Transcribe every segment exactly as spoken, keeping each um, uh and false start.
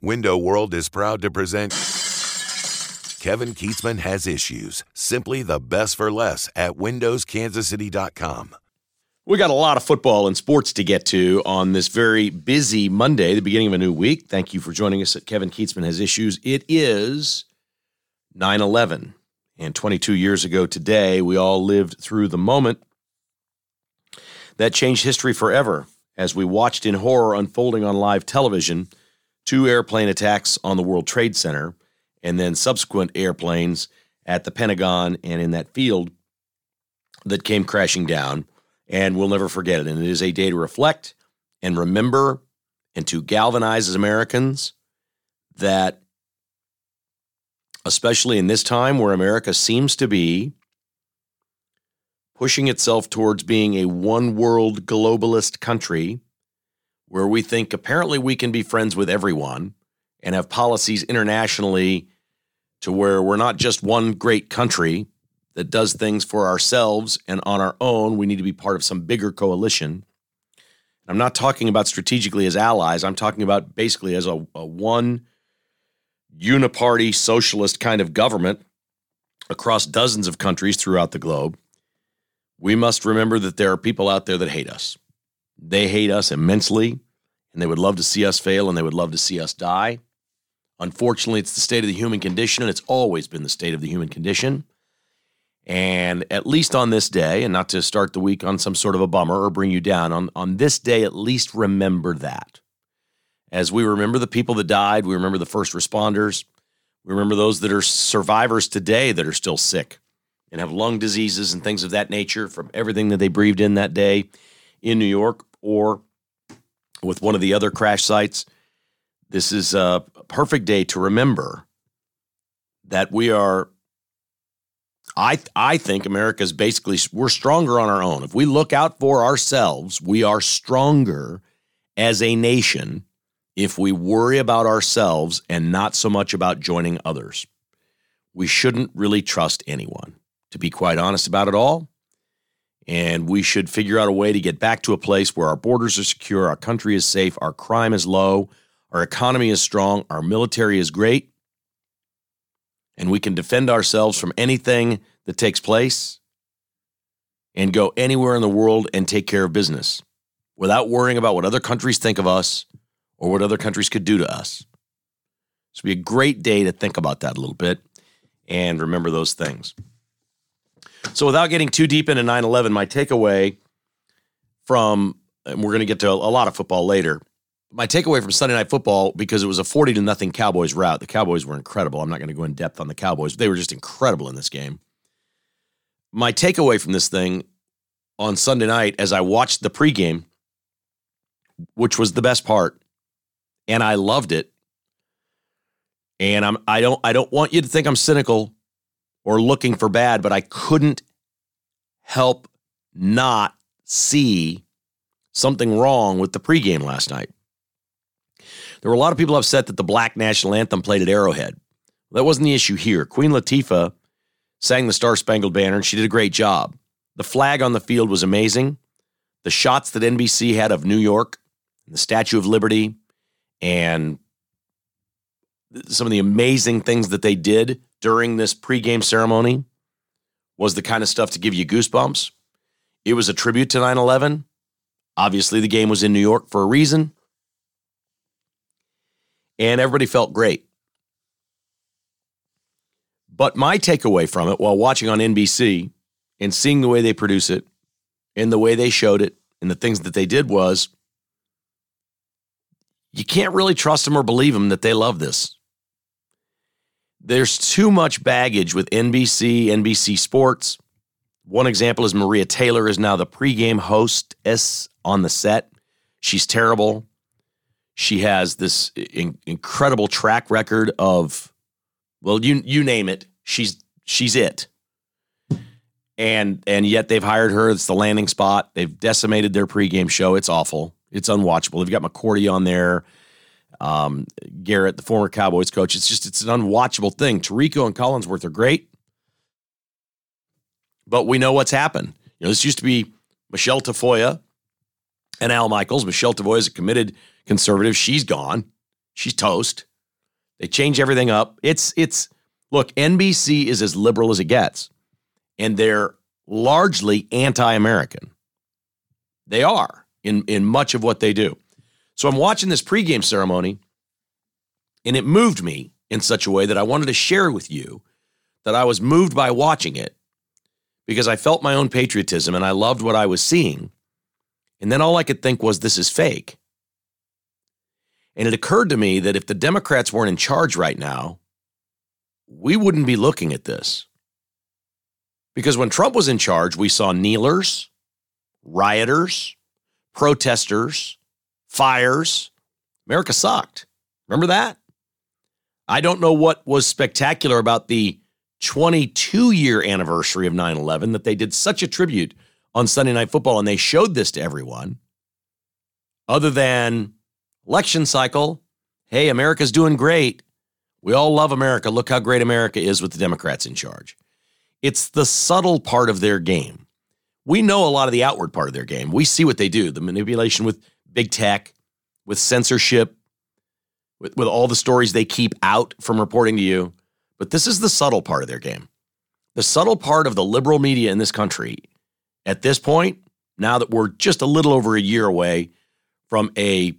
Window World is proud to present Kevin Kietzman Has Issues. Simply the best for less at windows kansas city dot com. We got a lot of football and sports to get to on this very busy Monday, the beginning of a new week. Thank you for joining us at Kevin Kietzman Has Issues. It is nine eleven, and twenty-two years ago today, we all lived through the moment that changed history forever as we watched in horror unfolding on live television two airplane attacks on the World Trade Center and then subsequent airplanes at the Pentagon and in that field that came crashing down. And we'll never forget it. And it is a day to reflect and remember and to galvanize as Americans that, especially in this time where America seems to be pushing itself towards being a one-world globalist country where we think apparently we can be friends with everyone and have policies internationally to where we're not just one great country that does things for ourselves and on our own. We need to be part of some bigger coalition. I'm not talking about strategically as allies. I'm talking about basically as a, a one uniparty socialist kind of government across dozens of countries throughout the globe. We must remember that there are people out there that hate us. They hate us immensely, and they would love to see us fail, and they would love to see us die. Unfortunately, it's the state of the human condition, and it's always been the state of the human condition. And at least on this day, and not to start the week on some sort of a bummer or bring you down, on, on this day, at least remember that. As we remember the people that died, we remember the first responders, we remember those that are survivors today that are still sick and have lung diseases and things of that nature from everything that they breathed in that day in New York or with one of the other crash sites. This is a perfect day to remember that we are, I I think America's basically, we're stronger on our own. If we look out for ourselves, we are stronger as a nation if we worry about ourselves and not so much about joining others. We shouldn't really trust anyone, to be quite honest about it all. And we should figure out a way to get back to a place where our borders are secure, our country is safe, our crime is low, our economy is strong, our military is great, and we can defend ourselves from anything that takes place and go anywhere in the world and take care of business without worrying about what other countries think of us or what other countries could do to us. This would be a great day to think about that a little bit and remember those things. So without getting too deep into nine eleven, my takeaway from, and we're going to get to a lot of football later, my takeaway from Sunday Night Football, because it was a forty to nothing Cowboys rout. The Cowboys were incredible. I'm not going to go in depth on the Cowboys. They were just incredible in this game. My takeaway from this thing on Sunday night as I watched the pregame, which was the best part, and I loved it. And I'm I don't I don't want you to think I'm cynical or looking for bad, but I couldn't help not see something wrong with the pregame last night. There were a lot of people upset that the Black National Anthem played at Arrowhead. That wasn't the issue here. Queen Latifah sang the Star-Spangled Banner, and she did a great job. The flag on the field was amazing. The shots that N B C had of New York, the Statue of Liberty, and some of the amazing things that they did during this pregame ceremony was the kind of stuff to give you goosebumps. It was a tribute to nine eleven. Obviously, the game was in New York for a reason. And everybody felt great. But my takeaway from it while watching on N B C and seeing the way they produce it and the way they showed it and the things that they did was you can't really trust them or believe them that they love this. There's too much baggage with N B C, N B C Sports. One example is Maria Taylor is now the pregame hostess on the set. She's terrible. She has this in- incredible track record of, well, you you name it, she's she's it. And and yet they've hired her. It's the landing spot. They've decimated their pregame show. It's awful. It's unwatchable. They've got McCourty on there. Um, Garrett, the former Cowboys coach. It's just, it's an unwatchable thing. Tirico and Collinsworth are great, but we know what's happened. You know, this used to be Michelle Tafoya and Al Michaels. Michelle Tafoya is a committed conservative. She's gone. She's toast. They change everything up. It's, it's, look, N B C is as liberal as it gets, and they're largely anti-American. They are in, in much of what they do. So I'm watching this pregame ceremony, and it moved me in such a way that I wanted to share with you that I was moved by watching it because I felt my own patriotism and I loved what I was seeing. And then all I could think was, this is fake. And it occurred to me that if the Democrats weren't in charge right now, we wouldn't be looking at this. Because when Trump was in charge, we saw kneelers, rioters, protesters, fires. America sucked. Remember that? I don't know what was spectacular about the twenty-two year anniversary of nine eleven that they did such a tribute on Sunday Night Football, and they showed this to everyone. Other than election cycle, hey, America's doing great. We all love America. Look how great America is with the Democrats in charge. It's the subtle part of their game. We know a lot of the outward part of their game. We see what they do, the manipulation with big tech, with censorship, with, with all the stories they keep out from reporting to you. But this is the subtle part of their game. The subtle part of the liberal media in this country at this point, now that we're just a little over a year away from a,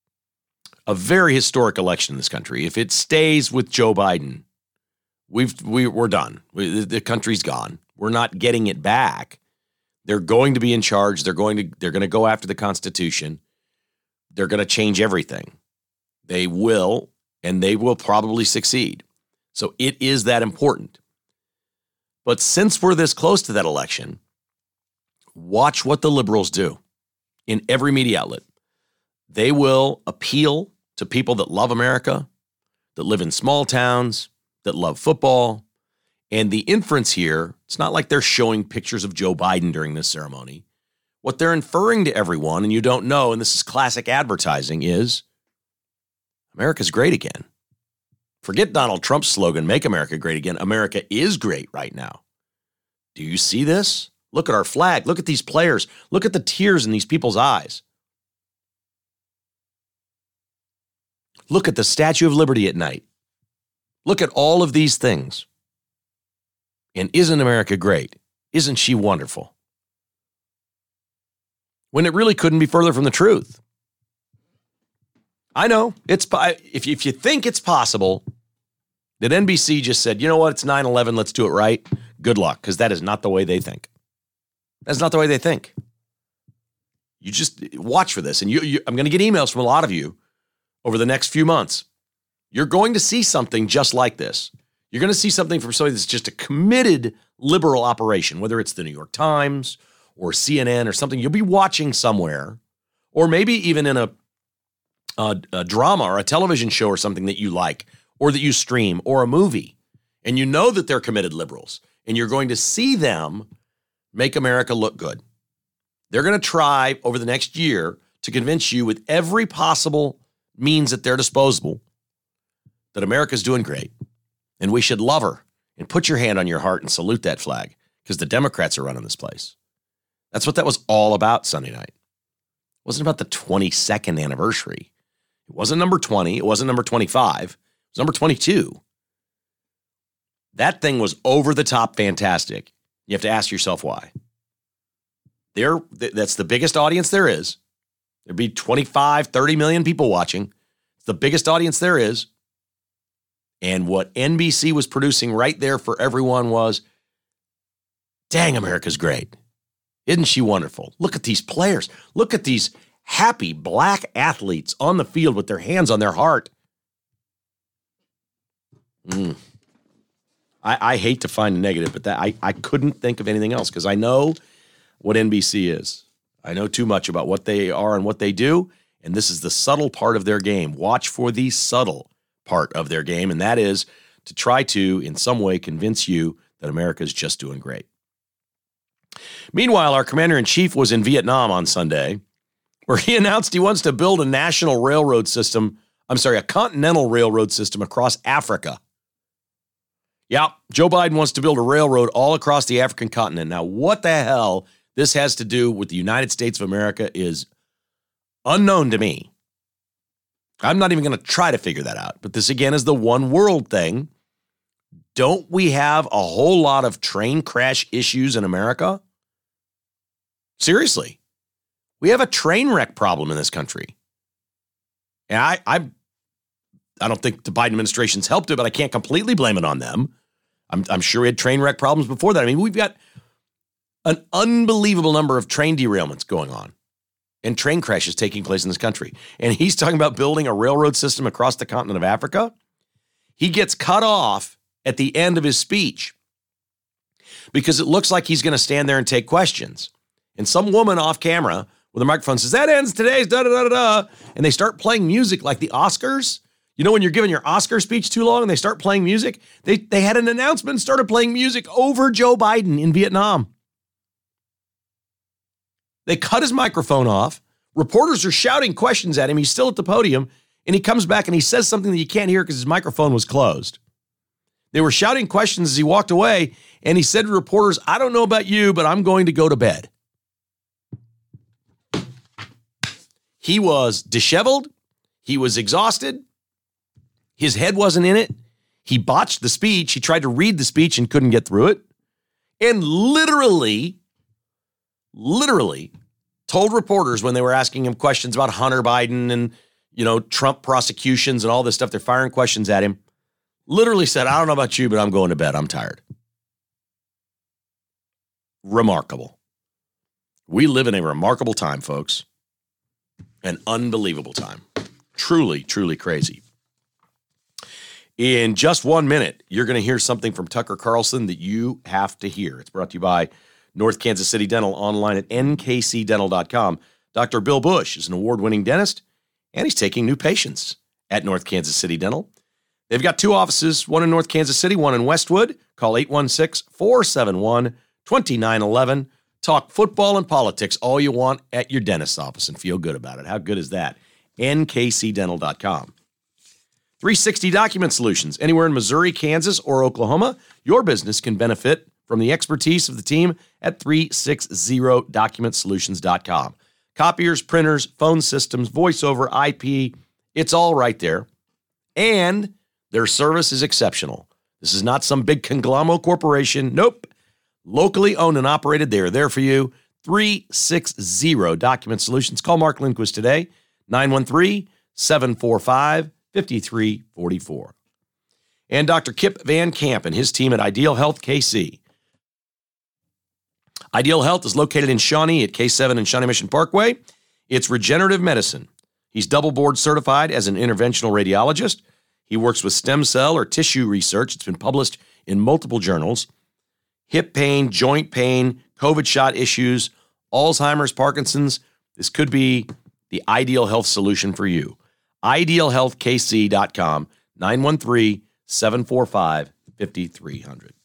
a very historic election in this country. If it stays with Joe Biden, we've, we, we're done. We, the country's gone. We're not getting it back. They're going to be in charge. They're going to, they're going to go after the Constitution. They're going to change everything. They will, and they will probably succeed. So it is that important. But since we're this close to that election, watch what the liberals do in every media outlet. They will appeal to people that love America, that live in small towns, that love football. And the inference here, it's not like they're showing pictures of Joe Biden during this ceremony. What they're inferring to everyone, and you don't know, and this is classic advertising, is America's great again. Forget Donald Trump's slogan, make America great again. America is great right now. Do you see this? Look at our flag. Look at these players. Look at the tears in these people's eyes. Look at the Statue of Liberty at night. Look at all of these things. And isn't America great? Isn't she wonderful? When it really couldn't be further from the truth. I know, it's if you, if you think it's possible that N B C just said, you know what, it's nine eleven, let's do it right, good luck, because that is not the way they think. That's not the way they think. You just watch for this, and you, you, I'm going to get emails from a lot of you over the next few months. You're going to see something just like this. You're going to see something from somebody that's just a committed liberal operation, whether it's the New York Times or C N N or something. You'll be watching somewhere, or maybe even in a A, a drama or a television show or something that you like, or that you stream, or a movie, and you know that they're committed liberals, and you're going to see them make America look good. They're going to try over the next year to convince you with every possible means at their disposal that America's doing great, and we should love her, and put your hand on your heart and salute that flag, because the Democrats are running this place. That's what that was all about Sunday night. It wasn't about the twenty-second anniversary. It wasn't number twenty. It wasn't number twenty-five. It was number twenty-two. That thing was over the top fantastic. You have to ask yourself why. There, that's the biggest audience there is. There'd be twenty-five, thirty million people watching. It's the biggest audience there is. And what N B C was producing right there for everyone was, dang, America's great. Isn't she wonderful? Look at these players. Look at these happy black athletes on the field with their hands on their heart. Mm. I, I hate to find a negative, but that I, I couldn't think of anything else because I know what N B C is. I know too much about what they are and what they do, and this is the subtle part of their game. Watch for the subtle part of their game, and that is to try to, in some way, convince you that America is just doing great. Meanwhile, our commander-in-chief was in Vietnam on Sunday, where he announced he wants to build a national railroad system, I'm sorry, a continental railroad system across Africa. Yeah, Joe Biden wants to build a railroad all across the African continent. Now, what the hell this has to do with the United States of America is unknown to me. I'm not even going to try to figure that out. But this, again, is the one world thing. Don't we have a whole lot of train crash issues in America? Seriously. We have a train wreck problem in this country. And I, I, I don't think the Biden administration's helped it, but I can't completely blame it on them. I'm, I'm sure we had train wreck problems before that. I mean, we've got an unbelievable number of train derailments going on and train crashes taking place in this country. And he's talking about building a railroad system across the continent of Africa. He gets cut off at the end of his speech because it looks like he's going to stand there and take questions. And some woman off camera with a microphone says, that ends today's da-da-da-da-da. And they start playing music like the Oscars. You know, when you're giving your Oscar speech too long and they start playing music, they, they had an announcement and started playing music over Joe Biden in Vietnam. They cut his microphone off. Reporters are shouting questions at him. He's still at the podium. And he comes back and he says something that you can't hear because his microphone was closed. They were shouting questions as he walked away. And he said to reporters, I don't know about you, but I'm going to go to bed. He was disheveled. He was exhausted. His head wasn't in it. He botched the speech. He tried to read the speech and couldn't get through it. And literally, literally told reporters when they were asking him questions about Hunter Biden and, you know, Trump prosecutions and all this stuff, they're firing questions at him, literally said, I don't know about you, but I'm going to bed. I'm tired. Remarkable. We live in a remarkable time, folks. An unbelievable time. Truly, truly crazy. In just one minute, you're going to hear something from Tucker Carlson that you have to hear. It's brought to you by North Kansas City Dental, online at N K C dental dot com. Doctor Bill Bush is an award-winning dentist, and he's taking new patients at North Kansas City Dental. They've got two offices, one in North Kansas City, one in Westwood. Call eight one six, four seven one, two nine one one. Talk football and politics all you want at your dentist's office and feel good about it. How good is that? N K C dental dot com. three sixty Document Solutions. Anywhere in Missouri, Kansas, or Oklahoma, your business can benefit from the expertise of the team at three sixty document solutions dot com. Copiers, printers, phone systems, voice over, I P, it's all right there. And their service is exceptional. This is not some big conglomerate corporation. Nope. Locally owned and operated. They are there for you. three sixty Document Solutions. Call Mark Lindquist today, nine one three, seven four five, five three four four. And Doctor Kip Van Camp and his team at Ideal Health K C. Ideal Health is located in Shawnee at K seven and Shawnee Mission Parkway. It's regenerative medicine. He's double board certified as an interventional radiologist. He works with stem cell or tissue research. It's been published in multiple journals. Hip pain, joint pain, COVID shot issues, Alzheimer's, Parkinson's. This could be the Ideal Health solution for you. ideal health k c dot com, nine one three, seven four five, five three zero zero.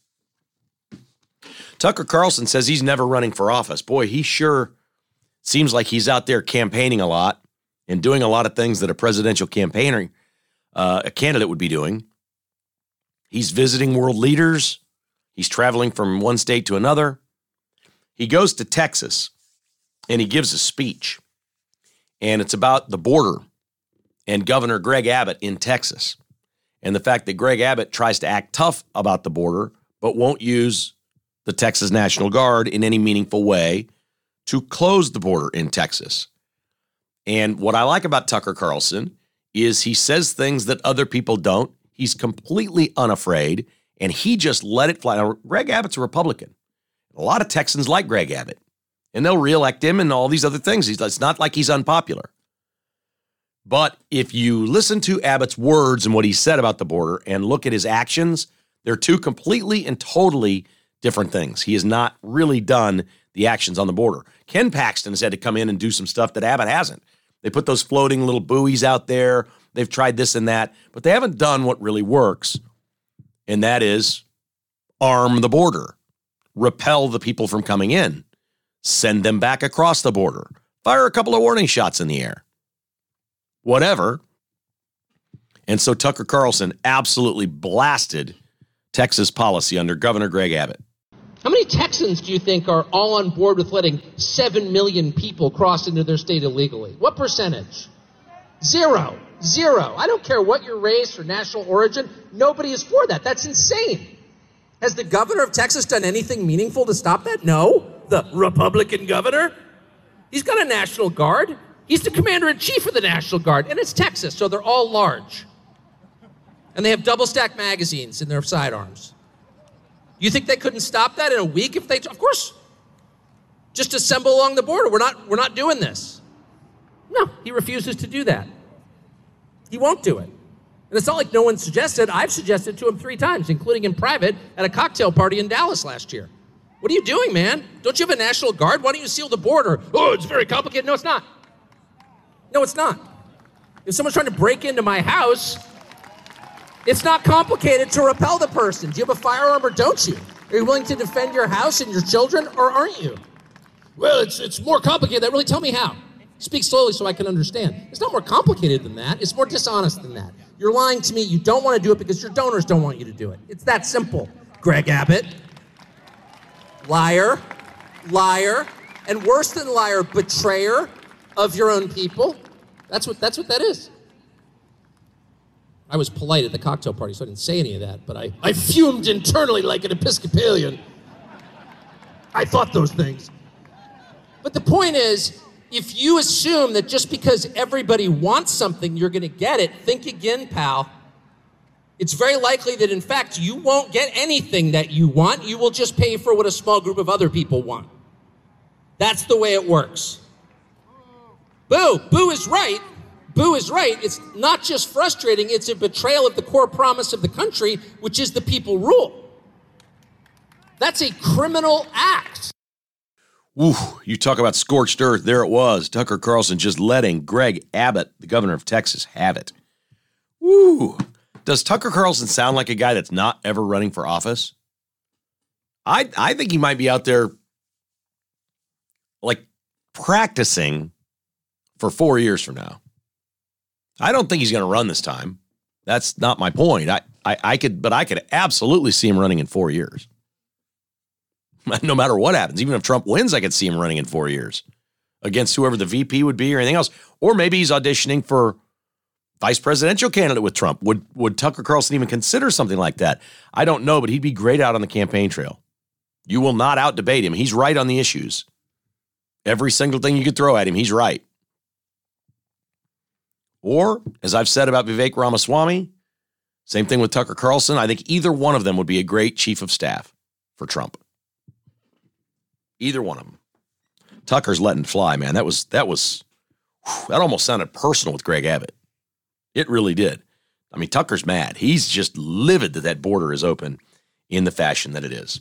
Tucker Carlson says he's never running for office. Boy, he sure seems like he's out there campaigning a lot and doing a lot of things that a presidential campaigner, uh, a candidate would be doing. He's visiting world leaders. He's traveling from one state to another. He goes to Texas and he gives a speech. And it's about the border and Governor Greg Abbott in Texas. And the fact that Greg Abbott tries to act tough about the border, but won't use the Texas National Guard in any meaningful way to close the border in Texas. And what I like about Tucker Carlson is he says things that other people don't. He's completely unafraid, and he just let it fly. Now, Greg Abbott's a Republican. A lot of Texans like Greg Abbott, and they'll reelect him and all these other things. He's, it's not like he's unpopular. But if you listen to Abbott's words and what he said about the border and look at his actions, they're two completely and totally different things. He has not really done the actions on the border. Ken Paxton has had to come in and do some stuff that Abbott hasn't. They put those floating little buoys out there. They've tried this and that, but they haven't done what really works, and that is arm the border, repel the people from coming in, send them back across the border, fire a couple of warning shots in the air, whatever. And so Tucker Carlson absolutely blasted Texas policy under Governor Greg Abbott. How many Texans do you think are all on board with letting seven million people cross into their state illegally? What percentage? Zero. Zero. I don't care what your race or national origin. Nobody is for that. That's insane. Has the governor of Texas done anything meaningful to stop that? No. The Republican governor? He's got a National Guard. He's the commander-in-chief of the National Guard, and it's Texas, so they're all large. And they have double-stack magazines in their sidearms. You think they couldn't stop that in a week if they... Of course. Just assemble along the border. We're not, we're not doing this. No, he refuses to do that. He won't do it. And it's not like no one suggested. I've suggested to him three times, including in private at a cocktail party in Dallas last year. What are you doing, man? Don't you have a National Guard? Why don't you seal the border? Oh, it's very complicated. No, it's not. No, it's not. If someone's trying to break into my house, it's not complicated to repel the person. Do you have a firearm or don't you? Are you willing to defend your house and your children, or aren't you? Well, it's it's more complicated. That really tell me how. Speak slowly so I can understand. It's not more complicated than that. It's more dishonest than that. You're lying to me. You don't want to do it because your donors don't want you to do it. It's that simple. Greg Abbott. Liar. Liar. And worse than liar, betrayer of your own people. That's what that's what that is. I was polite at the cocktail party, so I didn't say any of that, but I, I fumed internally like an Episcopalian. I thought those things. But the point is, if you assume that just because everybody wants something, you're going to get it, think again, pal. It's very likely that, in fact, you won't get anything that you want. You will just pay for what a small group of other people want. That's the way it works. Boo! Boo is right. Boo is right. It's not just frustrating, it's a betrayal of the core promise of the country, which is the people rule. That's a criminal act. Ooh, you talk about scorched earth. There it was. Tucker Carlson just letting Greg Abbott, the governor of Texas, have it. Woo. Does Tucker Carlson sound like a guy that's not ever running for office? I I think he might be out there like practicing for four years from now. I don't think he's going to run this time. That's not my point. I, I, I could, but I could absolutely see him running in four years. No matter what happens, even if Trump wins, I could see him running in four years against whoever the V P would be or anything else. Or maybe he's auditioning for vice presidential candidate with Trump. Would would Tucker Carlson even consider something like that? I don't know, but he'd be great out on the campaign trail. You will not out debate him. He's right on the issues. Every single thing you could throw at him, he's right. Or, as I've said about Vivek Ramaswamy, same thing with Tucker Carlson. I think either one of them would be a great chief of staff for Trump. Either one of them. Tucker's letting fly, man. That was, that was, whew, that almost sounded personal with Greg Abbott. It really did. I mean, Tucker's mad. He's just livid that that border is open in the fashion that it is.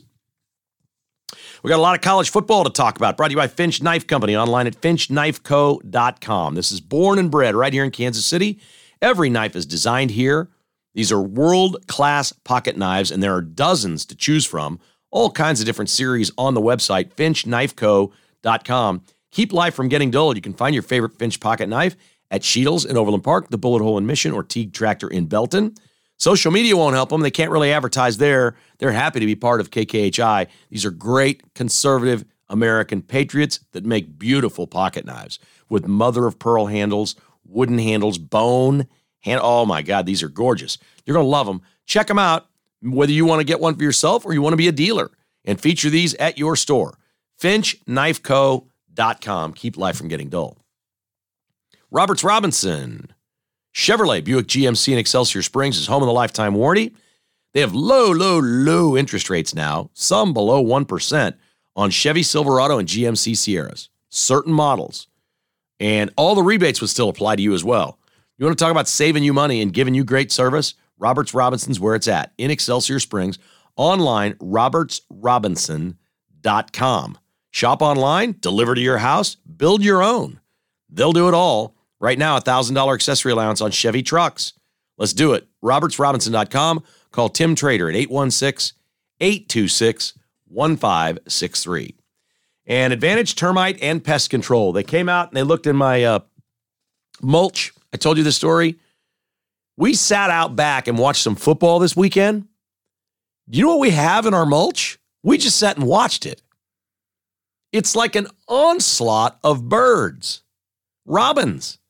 We got a lot of college football to talk about. Brought to you by Finch Knife Company, online at finch knife co dot com. This is born and bred right here in Kansas City. Every knife is designed here. These are world-class pocket knives, and there are dozens to choose from. All kinds of different series on the website, finch knife co dot com. Keep life from getting dull. You can find your favorite Finch pocket knife at Sheetles in Overland Park, the Bullet Hole in Mission, or Teague Tractor in Belton. Social media won't help them. They can't really advertise there. They're happy to be part of K K H I. These are great conservative American patriots that make beautiful pocket knives with mother-of-pearl handles, wooden handles, bone hand. Oh, my God, these are gorgeous. You're going to love them. Check them out, whether you want to get one for yourself or you want to be a dealer, and feature these at your store. finch knife co dot com. Keep life from getting dull. Roberts Robinson. Chevrolet, Buick G M C, and Excelsior Springs is home of the lifetime warranty. They have low, low, low interest rates now, some below one percent on Chevy Silverado and G M C Sierras, certain models. And all the rebates would still apply to you as well. You want to talk about saving you money and giving you great service? Roberts Robinson's where it's at, in Excelsior Springs. Online, roberts robinson dot com. Shop online, deliver to your house, build your own. They'll do it all. Right now, a one thousand dollars accessory allowance on Chevy trucks. Let's do it. roberts robinson dot com. Call Tim Trader at eight one six, eight two six, one five six three. And Advantage Termite and Pest Control. They came out and they looked in my uh, mulch. I told you this story. We sat out back and watched some football this weekend. You know what we have in our mulch? We just sat and watched it. It's like an onslaught of birds. Robins.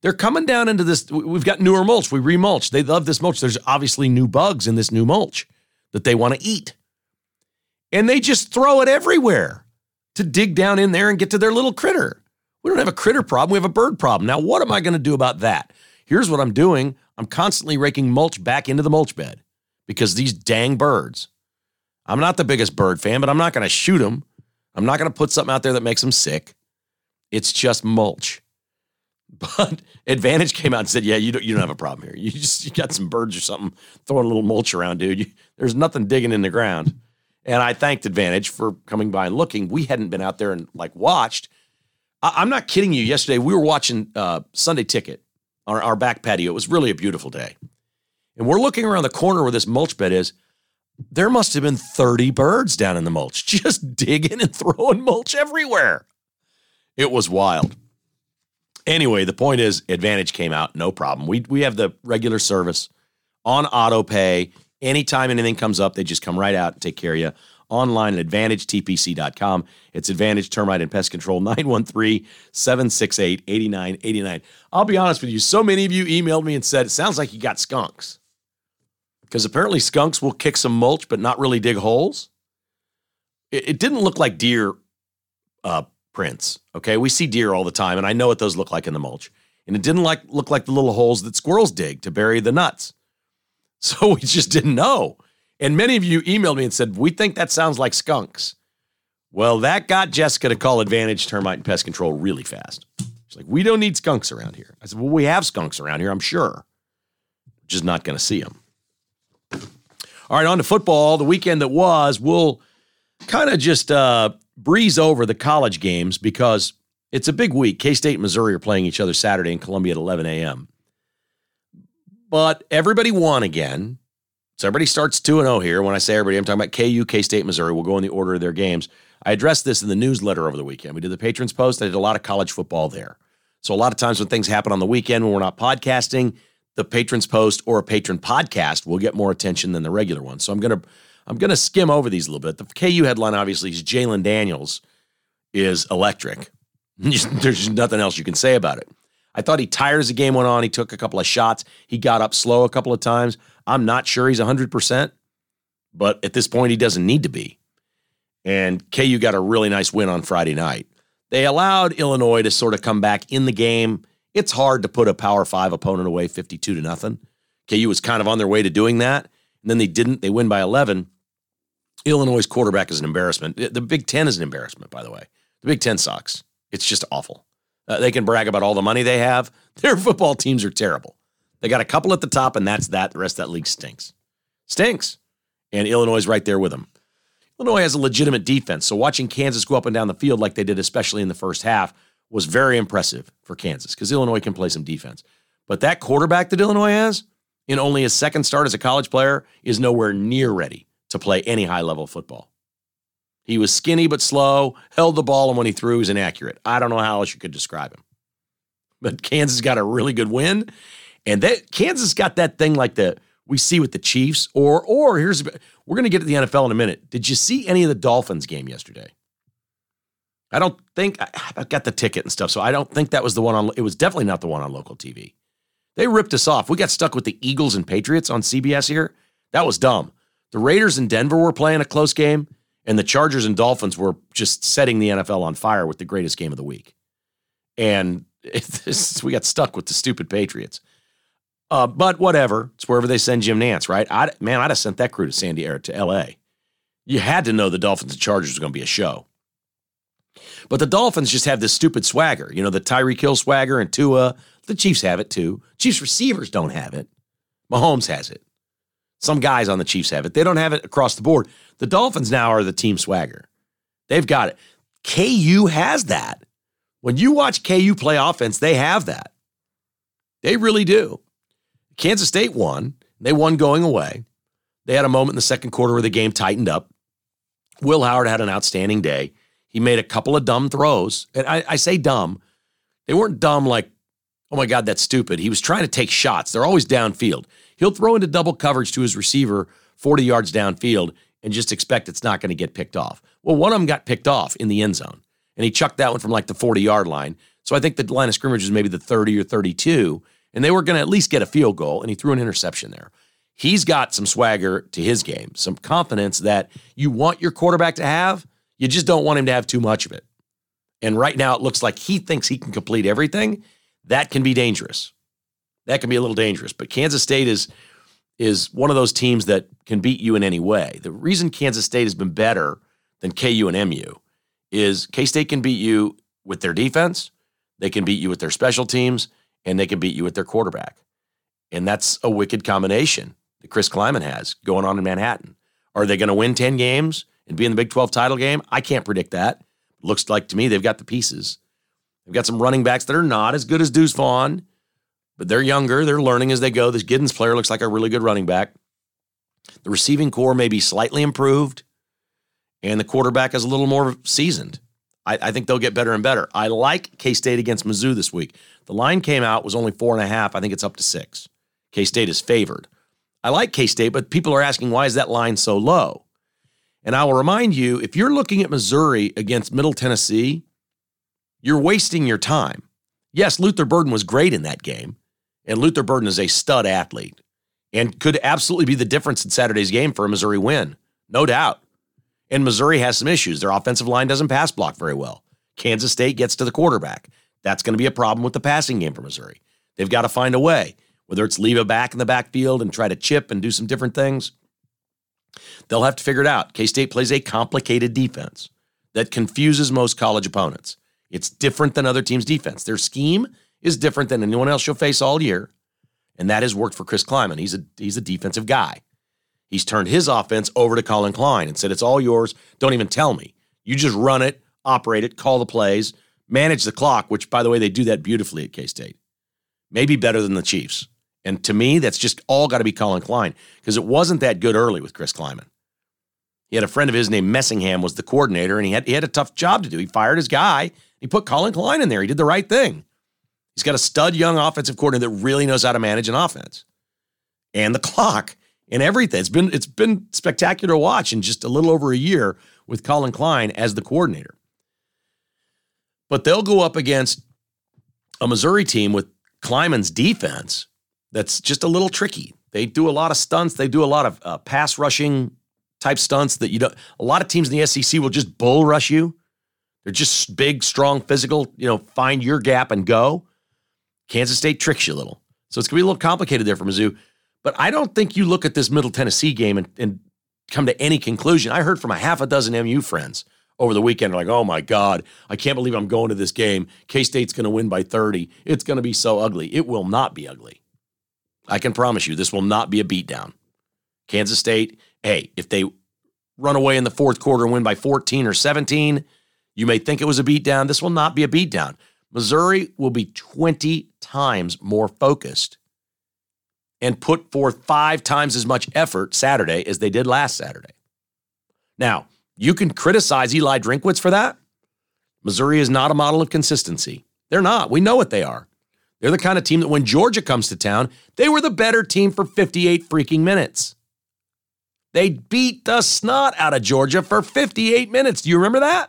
They're coming down into this. We've got newer mulch. We remulch. They love this mulch. There's obviously new bugs in this new mulch that they want to eat. And they just throw it everywhere to dig down in there and get to their little critter. We don't have a critter problem. We have a bird problem. Now, what am I going to do about that? Here's what I'm doing. I'm constantly raking mulch back into the mulch bed because these dang birds. I'm not the biggest bird fan, but I'm not going to shoot them. I'm not going to put something out there that makes them sick. It's just mulch. But Advantage came out and said, yeah, you don't, you don't have a problem here. You just you got some birds or something throwing a little mulch around, dude. You, there's nothing digging in the ground. And I thanked Advantage for coming by and looking. We hadn't been out there and like watched. I, I'm not kidding you. Yesterday, we were watching uh, Sunday Ticket on our, our back patio. It was really a beautiful day. And we're looking around the corner where this mulch bed is. There must have been thirty birds down in the mulch, just digging and throwing mulch everywhere. It was wild. Anyway, the point is, Advantage came out, no problem. We we have the regular service on auto pay. Anytime anything comes up, they just come right out and take care of you. Online at advantage t p c dot com. It's Advantage Termite and Pest Control, nine one three, seven six eight, eight nine eight nine. I'll be honest with you, so many of you emailed me and said, it sounds like you got skunks. Because apparently skunks will kick some mulch, but not really dig holes. It, it didn't look like deer uh, prints, okay? We see deer all the time, and I know what those look like in the mulch. And it didn't like look like the little holes that squirrels dig to bury the nuts. So we just didn't know. And many of you emailed me and said, we think that sounds like skunks. Well, that got Jessica to call Advantage Termite and Pest Control really fast. She's like, we don't need skunks around here. I said, well, we have skunks around here, I'm sure. Just not going to see them. All right, on to football. The weekend that was, we'll kind of just uh, breeze over the college games because it's a big week. K-State and Missouri are playing each other Saturday in Columbia at eleven a.m. But everybody won again. So everybody starts two and oh here. When I say everybody, I'm talking about K U, K-State, Missouri. We'll go in the order of their games. I addressed this in the newsletter over the weekend. We did the Patrons Post. I did a lot of college football there. So a lot of times when things happen on the weekend when we're not podcasting, the Patrons Post or a Patron podcast will get more attention than the regular one. So I'm gonna I'm gonna skim over these a little bit. The K U headline obviously is Jalen Daniels is electric. There's nothing else you can say about it. I thought he tired as the game went on. He took a couple of shots. He got up slow a couple of times. I'm not sure he's one hundred percent, but at this point he doesn't need to be. And K U got a really nice win on Friday night. They allowed Illinois to sort of come back in the game. It's hard to put a Power Five opponent away fifty-two to nothing. K U was kind of on their way to doing that, and then they didn't. They win by eleven. Illinois' quarterback is an embarrassment. The Big Ten is an embarrassment, by the way. The Big Ten sucks. It's just awful. Uh, they can brag about all the money they have. Their football teams are terrible. They got a couple at the top, and that's that. The rest of that league stinks. Stinks. And Illinois is right there with them. Illinois has a legitimate defense, so watching Kansas go up and down the field like they did, especially in the first half, was very impressive for Kansas because Illinois can play some defense. But that quarterback that Illinois has, in only his second start as a college player, is nowhere near ready to play any high-level football. He was skinny but slow, held the ball, and when he threw, he was inaccurate. I don't know how else you could describe him. But Kansas got a really good win, and that Kansas got that thing like the we see with the Chiefs, or or here's we're going to get to the N F L in a minute. Did you see any of the Dolphins game yesterday? I don't think I, I got the ticket and stuff, so I don't think that was the one on. It was definitely not the one on local T V. They ripped us off. We got stuck with the Eagles and Patriots on C B S here. That was dumb. The Raiders and Denver were playing a close game, and the Chargers and Dolphins were just setting the N F L on fire with the greatest game of the week. And it, this, we got stuck with the stupid Patriots. Uh, but whatever. It's wherever they send Jim Nantz, right? I, man, I'd have sent that crew to San Diego, to L A. You had to know the Dolphins and Chargers was going to be a show. But the Dolphins just have this stupid swagger. You know, the Tyreek Hill swagger and Tua. The Chiefs have it too. Chiefs receivers don't have it. Mahomes has it. Some guys on the Chiefs have it. They don't have it across the board. The Dolphins now are the team swagger. They've got it. K U has that. When you watch K U play offense, they have that. They really do. Kansas State won. They won going away. They had a moment in the second quarter where the game tightened up. Will Howard had an outstanding day. He made a couple of dumb throws. And I, I say dumb. They weren't dumb like, oh my God, that's stupid. He was trying to take shots. They're always downfield. He'll throw into double coverage to his receiver forty yards downfield and just expect it's not going to get picked off. Well, one of them got picked off in the end zone, and he chucked that one from like the forty-yard line. So I think the line of scrimmage was maybe the thirty or thirty-two, and they were going to at least get a field goal, and he threw an interception there. He's got some swagger to his game, some confidence that you want your quarterback to have. You just don't want him to have too much of it. And right now it looks like he thinks he can complete everything. That can be dangerous. That can be a little dangerous. But Kansas State is, is one of those teams that can beat you in any way. The reason Kansas State has been better than K U and M U is K-State can beat you with their defense, they can beat you with their special teams, and they can beat you with their quarterback. And that's a wicked combination that Chris Klieman has going on in Manhattan. Are they going to win ten games and be in the Big twelve title game? I can't predict that. Looks like to me they've got the pieces. They've got some running backs that are not as good as Deuce Vaughn, but they're younger. They're learning as they go. This Giddens player looks like a really good running back. The receiving core may be slightly improved, and the quarterback is a little more seasoned. I, I think they'll get better and better. I like K-State against Mizzou this week. The line came out, was only four and a half. I think it's up to six. K-State is favored. I like K-State, but people are asking, why is that line so low? And I will remind you, if you're looking at Missouri against Middle Tennessee, you're wasting your time. Yes, Luther Burden was great in that game, and Luther Burden is a stud athlete and could absolutely be the difference in Saturday's game for a Missouri win, no doubt. And Missouri has some issues. Their offensive line doesn't pass block very well. Kansas State gets to the quarterback. That's going to be a problem with the passing game for Missouri. They've got to find a way, whether it's leave a back in the backfield and try to chip and do some different things. They'll have to figure it out. K-State plays a complicated defense that confuses most college opponents. It's different than other teams' defense. Their scheme is different than anyone else you'll face all year, and that has worked for Chris Klieman. He's a, he's a defensive guy. He's turned his offense over to Colin Klein and said, it's all yours. Don't even tell me. You just run it, operate it, call the plays, manage the clock, which, by the way, they do that beautifully at K-State. Maybe better than the Chiefs. And to me, that's just all got to be Colin Klein because it wasn't that good early with Chris Klieman. He had a friend of his named Messingham was the coordinator, and he had, he had a tough job to do. He fired his guy. He put Colin Klein in there. He did the right thing. He's got a stud young offensive coordinator that really knows how to manage an offense and the clock. And everything. It's been it's been spectacular to watch in just a little over a year with Colin Klein as the coordinator. But they'll go up against a Missouri team with Kleiman's defense that's just a little tricky. They do a lot of stunts. They do a lot of uh, pass rushing type stunts that you don't. A lot of teams in the S E C will just bull rush you. They're just big, strong, physical. You know, find your gap and go. Kansas State tricks you a little, so it's gonna be a little complicated there for Mizzou. But I don't think you look at this Middle Tennessee game and, and come to any conclusion. I heard from a half a dozen M U friends over the weekend, like, oh my God, I can't believe I'm going to this game. K-State's going to win by thirty. It's going to be so ugly. It will not be ugly. I can promise you this will not be a beatdown. Kansas State, hey, if they run away in the fourth quarter and win by fourteen or seventeen, you may think it was a beatdown. This will not be a beatdown. Missouri will be twenty times more focused and put forth five times as much effort Saturday as they did last Saturday. Now, you can criticize Eli Drinkwitz for that. Missouri is not a model of consistency. They're not. We know what they are. They're the kind of team that when Georgia comes to town, they were the better team for fifty-eight freaking minutes. They beat the snot out of Georgia for fifty-eight minutes. Do you remember that?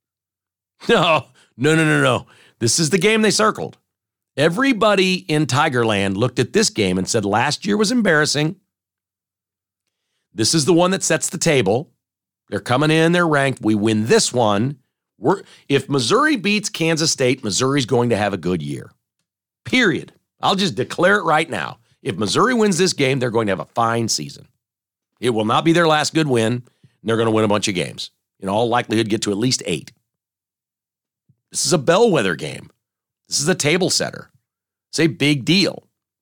No, no, no, no, no. This is the game they circled. Everybody in Tigerland looked at this game and said last year was embarrassing. This is the one that sets the table. They're coming in, they're ranked. We win this one. We're, if Missouri beats Kansas State, Missouri's going to have a good year. Period. I'll just declare it right now. If Missouri wins this game, they're going to have a fine season. It will not be their last good win, and they're going to win a bunch of games. In all likelihood, get to at least eight. This is a bellwether game. This is a table setter. It's a big deal.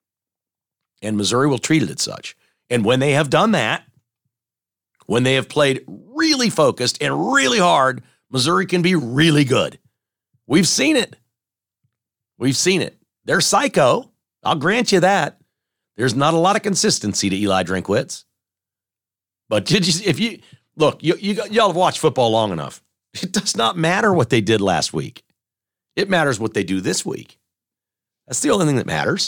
And Missouri will treat it as such. And when they have done that, when they have played really focused and really hard, Missouri can be really good. We've seen it. We've seen it. They're psycho. I'll grant you that. There's not a lot of consistency to Eli Drinkwitz. But did you, if you, look, you, you, y'all have watched football long enough. It does not matter what they did last week. It matters what they do this week. That's the only thing that matters.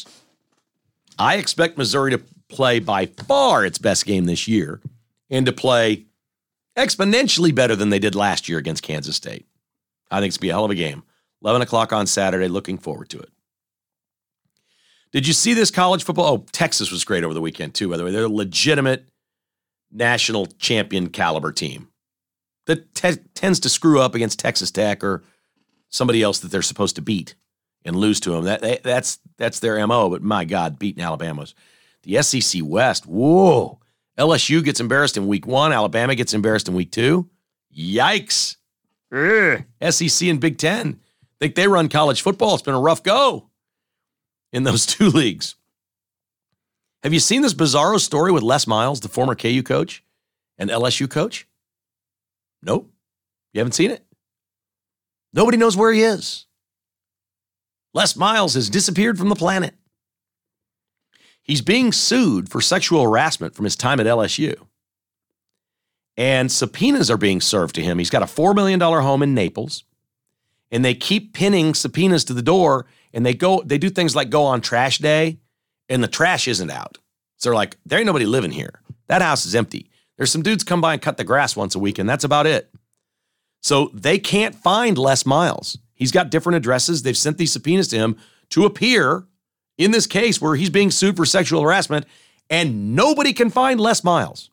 I expect Missouri to play by far its best game this year and to play exponentially better than they did last year against Kansas State. I think it's going to be a hell of a game. eleven o'clock on Saturday. Looking forward to it. Did you see this college football? Oh, Texas was great over the weekend, too, by the way. They're a legitimate national champion caliber team that te- tends to screw up against Texas Tech or somebody else that they're supposed to beat and lose to them. That, that's, that's their M O, but my God, beating Alabama's. The S E C West, whoa. L S U gets embarrassed in week one. Alabama gets embarrassed in week two. Yikes. Ugh. S E C and Big Ten think they run college football. It's been a rough go in those two leagues. Have you seen this bizarro story with Les Miles, the former K U coach and L S U coach? Nope. You haven't seen it? Nobody knows where he is. Les Miles has disappeared from the planet. He's being sued for sexual harassment from his time at L S U. And subpoenas are being served to him. He's got a four million dollars home in Naples. And they keep pinning subpoenas to the door. And they go, they do things like go on trash day. And the trash isn't out. So they're like, there ain't nobody living here. That house is empty. There's some dudes come by and cut the grass once a week. And that's about it. So they can't find Les Miles. He's got different addresses. They've sent these subpoenas to him to appear in this case where he's being sued for sexual harassment, and nobody can find Les Miles.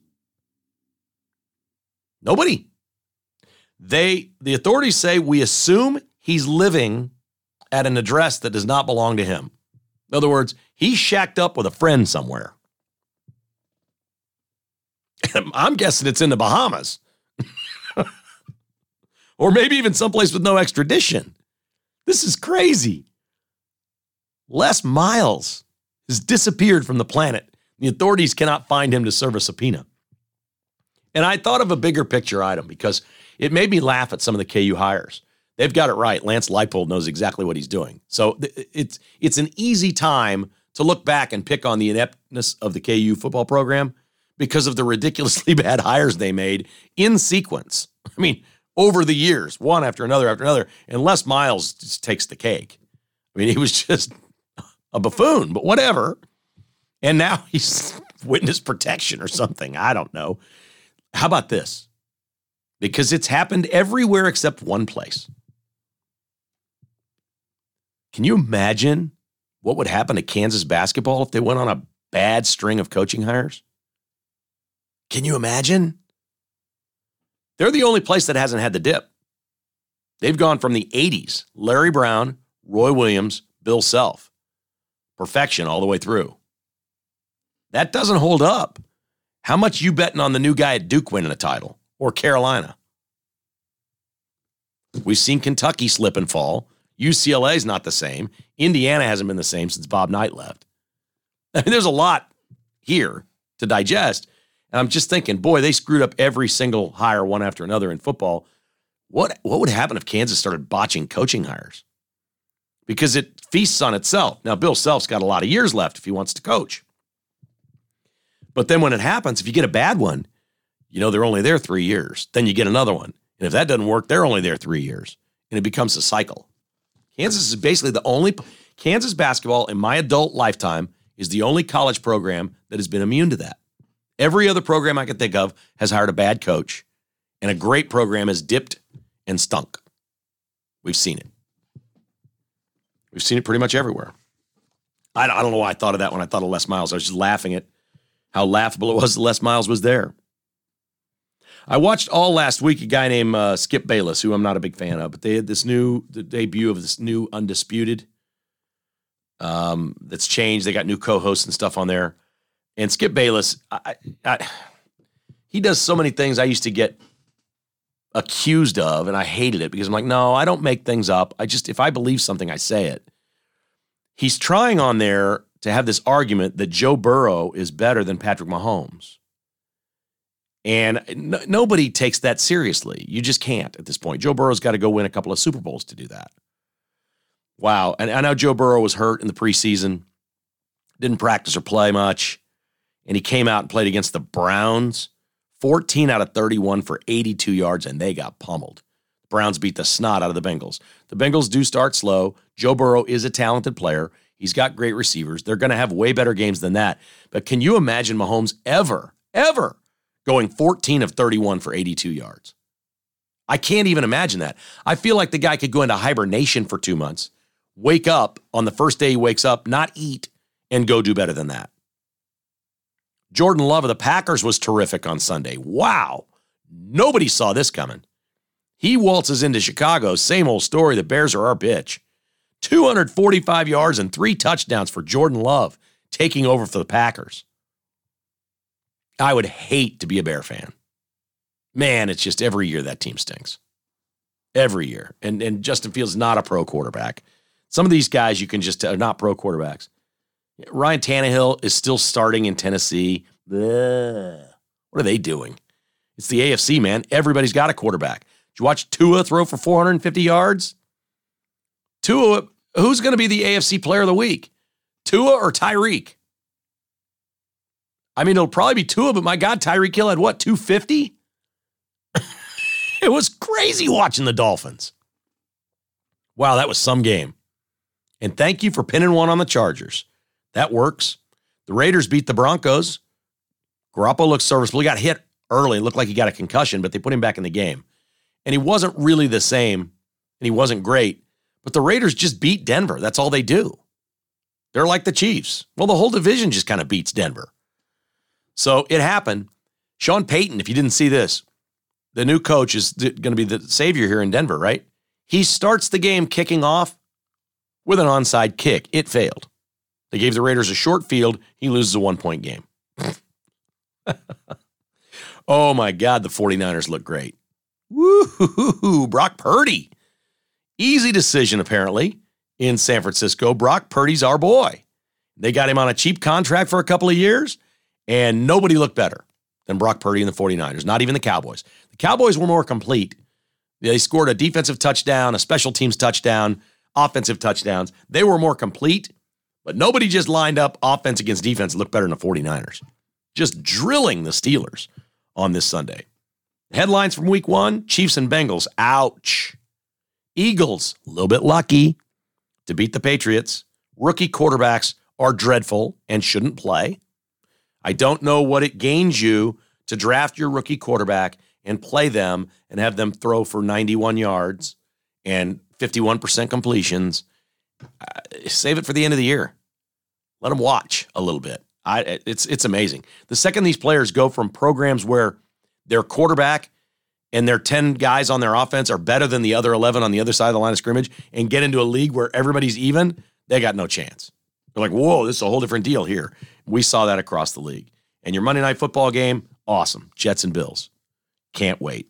Nobody. They, the authorities say, we assume he's living at an address that does not belong to him. In other words, he's shacked up with a friend somewhere. I'm guessing it's in the Bahamas. Or maybe even someplace with no extradition. This is crazy. Les Miles has disappeared from the planet. The authorities cannot find him to serve a subpoena. And I thought of a bigger picture item because it made me laugh at some of the K U hires. They've got it right. Lance Leipold knows exactly what he's doing. So it's it's an easy time to look back and pick on the ineptness of the K U football program because of the ridiculously bad hires they made in sequence. I mean, over the years, one after another after another. And Les Miles just takes the cake. I mean, he was just a buffoon, but whatever. And now he's witness protection or something. I don't know. How about this? Because it's happened everywhere except one place. Can you imagine what would happen to Kansas basketball if they went on a bad string of coaching hires? Can you imagine? They're the only place that hasn't had the dip. They've gone from the eighties, Larry Brown, Roy Williams, Bill Self. Perfection all the way through. That doesn't hold up. How much you betting on the new guy at Duke winning a title? Or Carolina? We've seen Kentucky slip and fall. U C L A is not the same. Indiana hasn't been the same since Bob Knight left. I mean, there's a lot here to digest. And I'm just thinking, boy, they screwed up every single hire one after another in football. What, what would happen if Kansas started botching coaching hires? Because it feasts on itself. Now, Bill Self's got a lot of years left if he wants to coach. But then when it happens, if you get a bad one, you know, they're only there three years. Then you get another one. And if that doesn't work, they're only there three years. And it becomes a cycle. Kansas is basically the only, Kansas basketball in my adult lifetime is the only college program that has been immune to that. Every other program I can think of has hired a bad coach, and a great program has dipped and stunk. We've seen it. We've seen it pretty much everywhere. I don't know why I thought of that when I thought of Les Miles. I was just laughing at how laughable it was that Les Miles was there. I watched all last week a guy named uh, Skip Bayless, who I'm not a big fan of, but they had this new, the debut of this new Undisputed um, that's changed. They got new co-hosts and stuff on there. And Skip Bayless, I, I, he does so many things I used to get accused of, and I hated it because I'm like, no, I don't make things up. I just, if I believe something, I say it. He's trying on there to have this argument that Joe Burrow is better than Patrick Mahomes. And n- nobody takes that seriously. You just can't at this point. Joe Burrow's got to go win a couple of Super Bowls to do that. Wow. And I know Joe Burrow was hurt in the preseason, didn't practice or play much. And he came out and played against the Browns, fourteen out of thirty-one for eighty-two yards, and they got pummeled. The Browns beat the snot out of the Bengals. The Bengals do start slow. Joe Burrow is a talented player. He's got great receivers. They're going to have way better games than that. But can you imagine Mahomes ever, ever going fourteen of thirty-one for eighty-two yards? I can't even imagine that. I feel like the guy could go into hibernation for two months, wake up on the first day he wakes up, not eat, and go do better than that. Jordan Love of the Packers was terrific on Sunday. Wow. Nobody saw this coming. He waltzes into Chicago, same old story, the Bears are our bitch. two hundred forty-five yards and three touchdowns for Jordan Love, taking over for the Packers. I would hate to be a Bear fan. Man, it's just every year that team stinks. Every year. And, and Justin Fields is not a pro quarterback. Some of these guys you can just are not pro quarterbacks. Ryan Tannehill is still starting in Tennessee. Ugh. What are they doing? It's the A F C, man. Everybody's got a quarterback. Did you watch Tua throw for four hundred fifty yards? Tua, who's going to be the A F C player of the week? Tua or Tyreek? I mean, it'll probably be Tua, but my God, Tyreek Hill had what, two fifty? It was crazy watching the Dolphins. Wow, that was some game. And thank you for pinning one on the Chargers. That works. The Raiders beat the Broncos. Garoppolo looked serviceable. He got hit early. It looked like he got a concussion, but they put him back in the game. And he wasn't really the same, and he wasn't great. But the Raiders just beat Denver. That's all they do. They're like the Chiefs. Well, the whole division just kind of beats Denver. So it happened. Sean Payton, if you didn't see this, the new coach is going to be the savior here in Denver, right? He starts the game kicking off with an onside kick. It failed. They gave the Raiders a short field. He loses a one-point game. Oh, my God, the 49ers look great. Woo-hoo-hoo-hoo. Brock Purdy. Easy decision, apparently, in San Francisco. Brock Purdy's our boy. They got him on a cheap contract for a couple of years, and nobody looked better than Brock Purdy and the 49ers, not even the Cowboys. The Cowboys were more complete. They scored a defensive touchdown, a special teams touchdown, offensive touchdowns. They were more complete, but nobody just lined up offense against defense and looked better than the 49ers. Just drilling the Steelers on this Sunday. Headlines from week one, Chiefs and Bengals, ouch. Eagles, a little bit lucky to beat the Patriots. Rookie quarterbacks are dreadful and shouldn't play. I don't know what it gains you to draft your rookie quarterback and play them and have them throw for ninety-one yards and fifty-one percent completions. Uh, save it for the end of the year. Let them watch a little bit. I, it's it's amazing. The second these players go from programs where their quarterback and their ten guys on their offense are better than the other eleven on the other side of the line of scrimmage and get into a league where everybody's even, they got no chance. They're like, whoa, this is a whole different deal here. We saw that across the league. And your Monday Night Football game, awesome. Jets and Bills. Can't wait.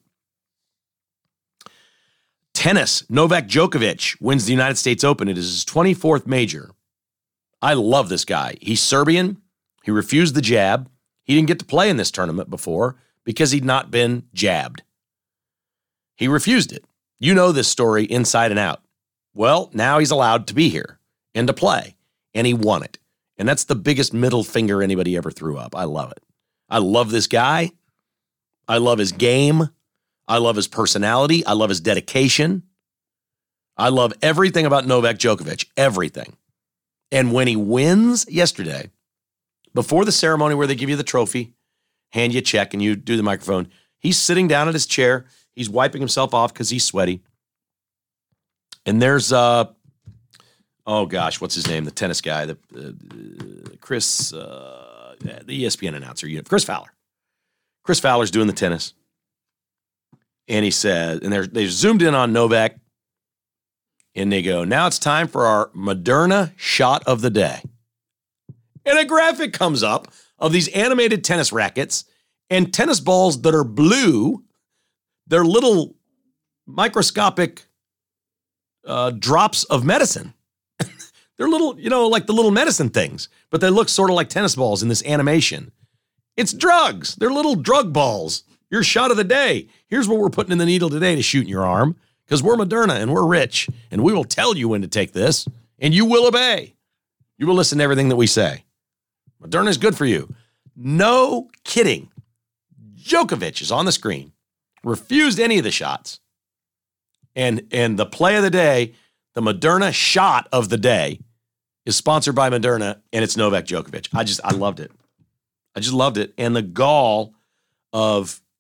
Tennis, Novak Djokovic wins the United States Open. It is his twenty-fourth major. I love this guy. He's Serbian. He refused the jab. He didn't get to play in this tournament before because he'd not been jabbed. He refused it. You know this story inside and out. Well, now he's allowed to be here and to play, and he won it. And that's the biggest middle finger anybody ever threw up. I love it. I love this guy. I love his game. I love his personality. I love his dedication. I love everything about Novak Djokovic, everything. And when he wins yesterday, before the ceremony where they give you the trophy, hand you a check, and you do the microphone, he's sitting down at his chair. He's wiping himself off because he's sweaty. And there's, uh, oh gosh, what's his name? The tennis guy, the uh, Chris, uh, the E S P N announcer, Chris Fowler. Chris Fowler's doing the tennis. And he said, and they're, they zoomed in on Novak, and they go, now it's time for our Moderna shot of the day. And a graphic comes up of these animated tennis rackets and tennis balls that are blue. They're little microscopic uh, drops of medicine. They're little, you know, like the little medicine things, but they look sort of like tennis balls in this animation. It's drugs. They're little drug balls. Your shot of the day. Here's what we're putting in the needle today to shoot in your arm, because we're Moderna and we're rich, and we will tell you when to take this, and you will obey. You will listen to everything that we say. Moderna is good for you. No kidding. Djokovic is on the screen, refused any of the shots, and and the play of the day, the Moderna shot of the day, is sponsored by Moderna, and it's Novak Djokovic. I just, I loved it. I just loved it. And the gall of,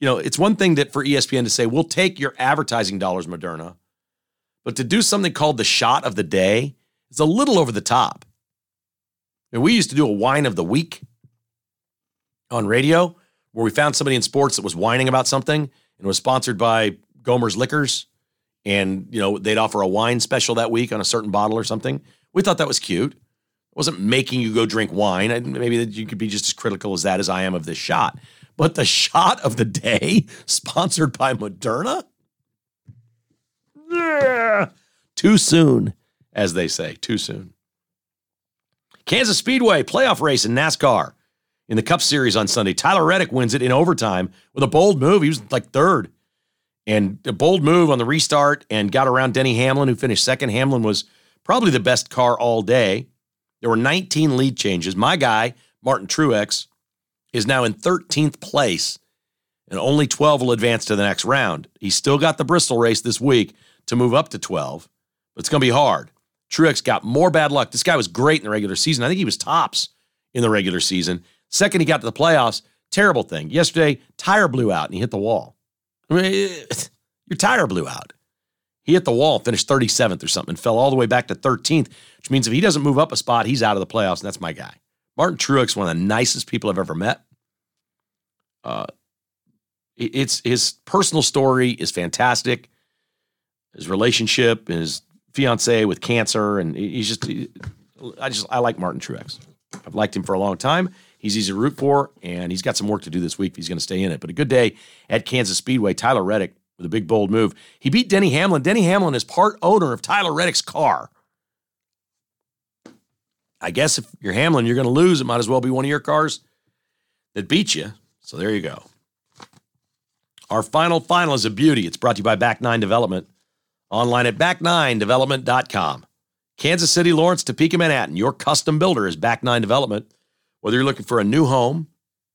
you know, it's one thing that for E S P N to say, we'll take your advertising dollars, Moderna, but to do something called the shot of the day, it's a little over the top. And we used to do a wine of the week on radio where we found somebody in sports that was whining about something and was sponsored by Gomer's Liquors. And, you know, they'd offer a wine special that week on a certain bottle or something. We thought that was cute. It wasn't making you go drink wine. Maybe you could be just as critical as that as I am of this shot. But the shot of the day, sponsored by Moderna? Yeah. Too soon, as they say. Too soon. Kansas Speedway playoff race in NASCAR in the Cup Series on Sunday. Tyler Reddick wins it in overtime with a bold move. He was like third. And a bold move on the restart and got around Denny Hamlin, who finished second. Hamlin was probably the best car all day. There were nineteen lead changes. My guy, Martin Truex, is now in thirteenth place, and only twelve will advance to the next round. He's still got the Bristol race this week to move up to twelve, but it's going to be hard. Truex got more bad luck. This guy was great in the regular season. I think he was tops in the regular season. Second, he got to the playoffs. Terrible thing. Yesterday, tire blew out, and he hit the wall. I mean, your tire blew out. He hit the wall, finished thirty-seventh or something, fell all the way back to thirteenth, which means if he doesn't move up a spot, he's out of the playoffs, and that's my guy. Martin Truex, one of the nicest people I've ever met. Uh, it's his personal story is fantastic. His relationship, his fiance with cancer, and he's just, I just, I like Martin Truex. I've liked him for a long time. He's easy to root for, and he's got some work to do this week if he's going to stay in it. But a good day at Kansas Speedway. Tyler Reddick with a big, bold move. He beat Denny Hamlin. Denny Hamlin is part owner of Tyler Reddick's car. I guess if you're Hamlin, you're going to lose. It might as well be one of your cars that beat you. So there you go. Our final final is a beauty. It's brought to you by Back Nine Development. Online at back nine development dot com. Kansas City, Lawrence, Topeka, Manhattan. Your custom builder is Back Nine Development. Whether you're looking for a new home,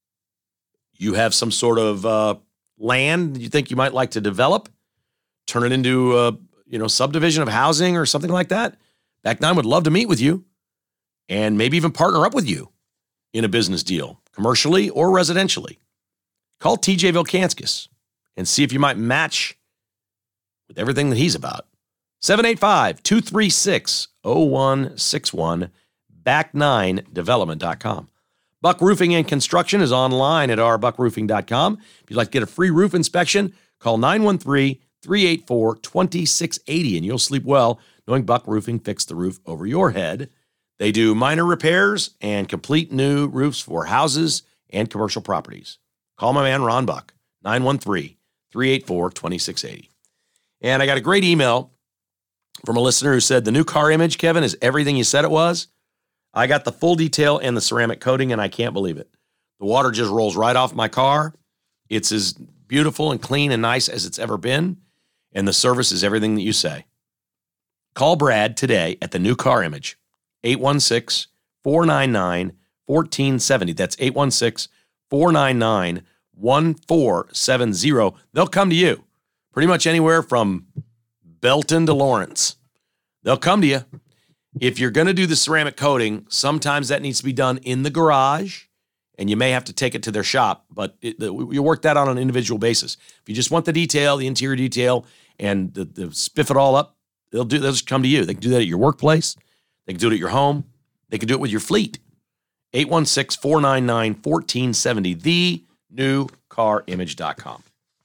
you have some sort of uh, land that you think you might like to develop, turn it into a you know subdivision of housing or something like that, Back Nine would love to meet with you and maybe even partner up with you in a business deal, commercially or residentially. Call T J Vilkanskis and see if you might match with everything that he's about. seven eight five, two three six, zero one six one, back nine development dot com. Buck Roofing and Construction is online at r buck roofing dot com. If you'd like to get a free roof inspection, call nine one three, three eight four, two six eight zero and you'll sleep well knowing Buck Roofing fixed the roof over your head. They do minor repairs and complete new roofs for houses and commercial properties. Call my man Ron Buck, nine one three, three eight four, two six eight zero. And I got a great email from a listener who said, the new car image, Kevin, is everything you said it was. I got the full detail and the ceramic coating, and I can't believe it. The water just rolls right off my car. It's as beautiful and clean and nice as it's ever been, and the service is everything that you say. Call Brad today at the new car image, eight one six, four nine nine, one four seven zero. That's eight one six, four nine nine, one four seven zero. They'll come to you pretty much anywhere from Belton to Lawrence. They'll come to you. If you're going to do the ceramic coating, sometimes that needs to be done in the garage, and you may have to take it to their shop, but it, the, you work that on an individual basis. If you just want the detail, the interior detail, and the, the spiff it all up, they'll do. They'll just come to you. They can do that at your workplace. They can do it at your home. They can do it with your fleet. eight one six, four nine nine, one four seven zero, the new car image dot com.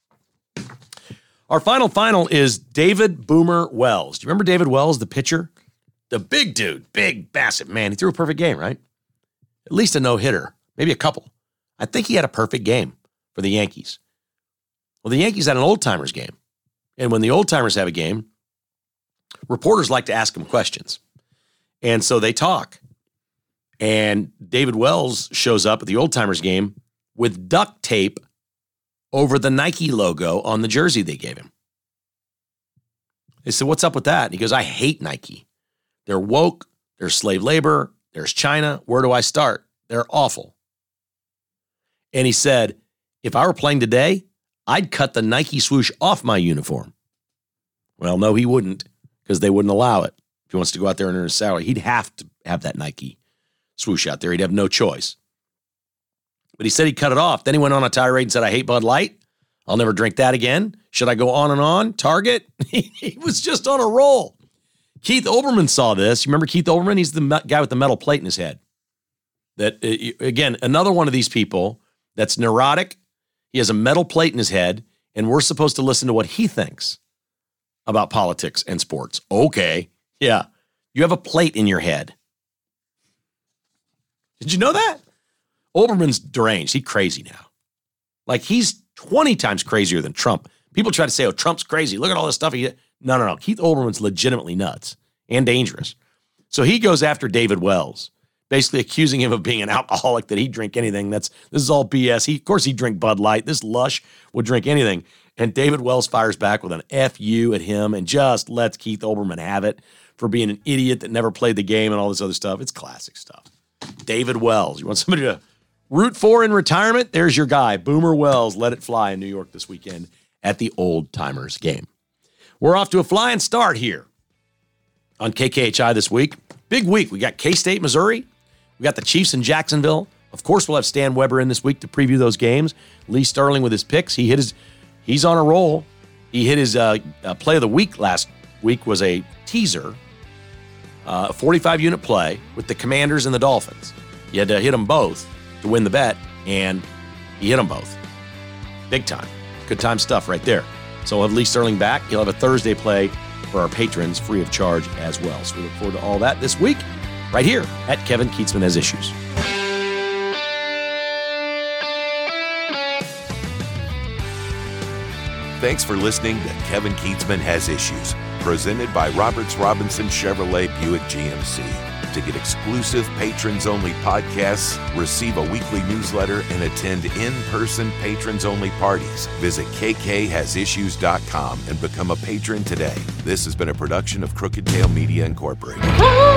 Our final final is David Boomer Wells. Do you remember David Wells, the pitcher? The big dude, big, massive man. He threw a perfect game, right? At least a no-hitter, maybe a couple. I think he had a perfect game for the Yankees. Well, the Yankees had an old-timers game. And when the old-timers have a game, reporters like to ask them questions. And so they talk. And David Wells shows up at the old-timers game with duct tape over the Nike logo on the jersey they gave him. They said, what's up with that? And he goes, I hate Nike. They're woke. There's slave labor. There's China. Where do I start? They're awful. And he said, if I were playing today, I'd cut the Nike swoosh off my uniform. Well, no, he wouldn't, because they wouldn't allow it. If he wants to go out there and earn his salary, he'd have to have that Nike swoosh out there. He'd have no choice. But he said he cut it off. Then he went on a tirade and said, I hate Bud Light. I'll never drink that again. Should I go on and on? Target? He was just on a roll. Keith Olbermann saw this. You remember Keith Olbermann? He's the me- guy with the metal plate in his head. That, uh, again, another one of these people that's neurotic. He has a metal plate in his head, and we're supposed to listen to what he thinks about politics and sports. Okay, yeah. You have a plate in your head. Did you know that? Olbermann's deranged. He's crazy now. Like, he's twenty times crazier than Trump. People try to say, oh, Trump's crazy. Look at all this stuff he did. No, no, no. Keith Olbermann's legitimately nuts and dangerous. So he goes after David Wells, basically accusing him of being an alcoholic, that he'd drink anything. That's This is all B S. He, of course, he'd drink Bud Light. This lush would drink anything. And David Wells fires back with an F U at him and just lets Keith Olbermann have it for being an idiot that never played the game and all this other stuff. It's classic stuff. David Wells. You want somebody to root for in retirement? There's your guy. Boomer Wells let it fly in New York this weekend at the Old Timers game. We're off to a flying start here on K K H I this week. Big week. We got K-State, Missouri. We got the Chiefs in Jacksonville. Of course, we'll have Stan Weber in this week to preview those games. Lee Sterling with his picks. He hit his, he's on a roll. He hit his uh, uh, play of the week last week was a teaser, uh, a forty-five unit play with the Commanders and the Dolphins. You had to hit them both to win the bet, and he hit them both. Big time. Good time stuff right there. So we'll have Lee Sterling back. He'll have a Thursday play for our patrons free of charge as well. So we look forward to all that this week right here at Kevin Kietzman Has Issues. Thanks for listening to Kevin Kietzman Has Issues, presented by Roberts Robinson Chevrolet Buick G M C. To get exclusive patrons-only podcasts, receive a weekly newsletter, and attend in-person patrons-only parties, visit K K has issues dot com and become a patron today. This has been a production of Crooked Tail Media Incorporated.